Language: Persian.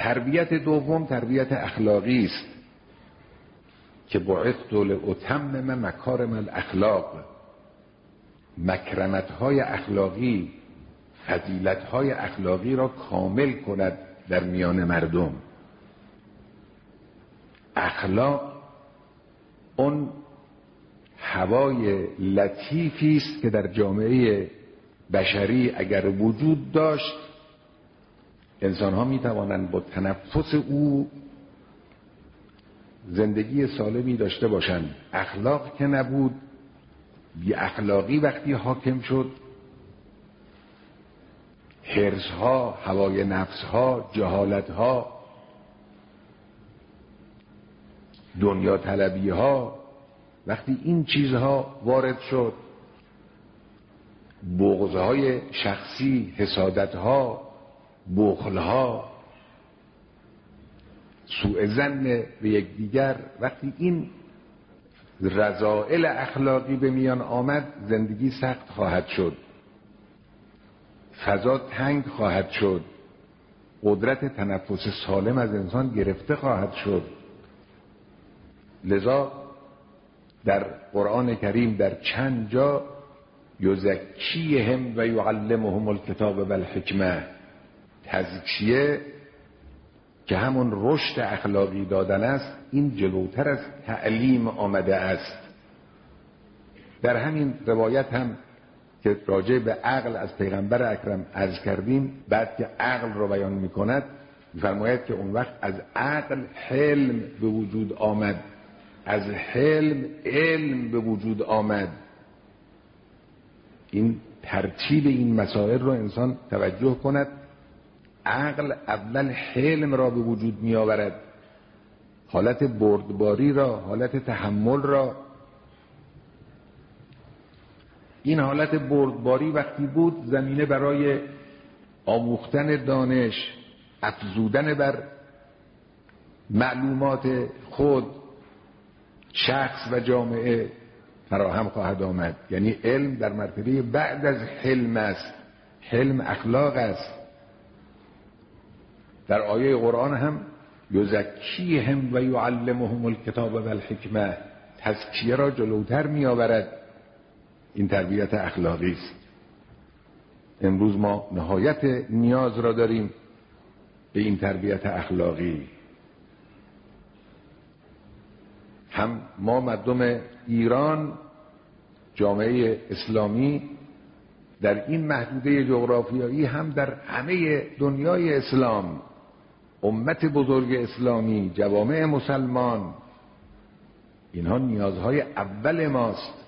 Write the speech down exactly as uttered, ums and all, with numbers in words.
تربیت دوم تربیت اخلاقی است که بعثت لاتمم مکارم الاخلاق، مکرمت‌های اخلاقی، فضیلت‌های اخلاقی را کامل کند در میان مردم. اخلاق اون هوای لطیفی است که در جامعه بشری اگر وجود داشت انسان‌ها می‌توانند با تنفس او زندگی سالمی داشته باشند. اخلاق که نبود، بی اخلاقی وقتی حاکم شد، حرص‌ها، هوای نفس‌ها، جهالت‌ها، دنیا طلبی‌ها، وقتی این چیزها وارد شد، بغض‌های شخصی، حسادت‌ها، بخل‌ها، سوء ظن به یکدیگر، وقتی این رذائل اخلاقی به میان آمد زندگی سخت خواهد شد، فضا تنگ خواهد شد، قدرت تنفس سالم از انسان گرفته خواهد شد. لذا در قرآن کریم در چند جا یزکیهم و یعلمهم الکتاب و الحکمه، تزکیه که همون رشد اخلاقی دادن است، این جلوتر از تعلیم آمده است. در همین روایت هم که راجع به عقل از پیغمبر اکرم عرض کردیم، بعد که عقل رو بیان میکند میفرماید که اون وقت از عقل حلم به وجود آمد، از حلم علم به وجود آمد. این ترتیب این مسائل رو انسان توجه کند. عقل اول حلم را به وجود می آورد، حالت بردباری را، حالت تحمل را. این حالت بردباری وقتی بود زمینه برای آموختن دانش، افزودن بر معلومات خود، شخص و جامعه فراهم خواهد آمد. یعنی علم در مرتبه بعد از حلم است. حلم اخلاق است. در آیه قرآن هم یزکیهم و یعلمهم الکتاب و الحکمه، تزکیه را جلوتر می آورد. این تربیت اخلاقی است. امروز ما نهایت نیاز را داریم به این تربیت اخلاقی. هم ما مردم ایران، جامعه اسلامی، در این محدوده جغرافیایی، هم در همه دنیای اسلام، امت بزرگ اسلامی، جوامع مسلمان، اینها نیازهای اول ماست.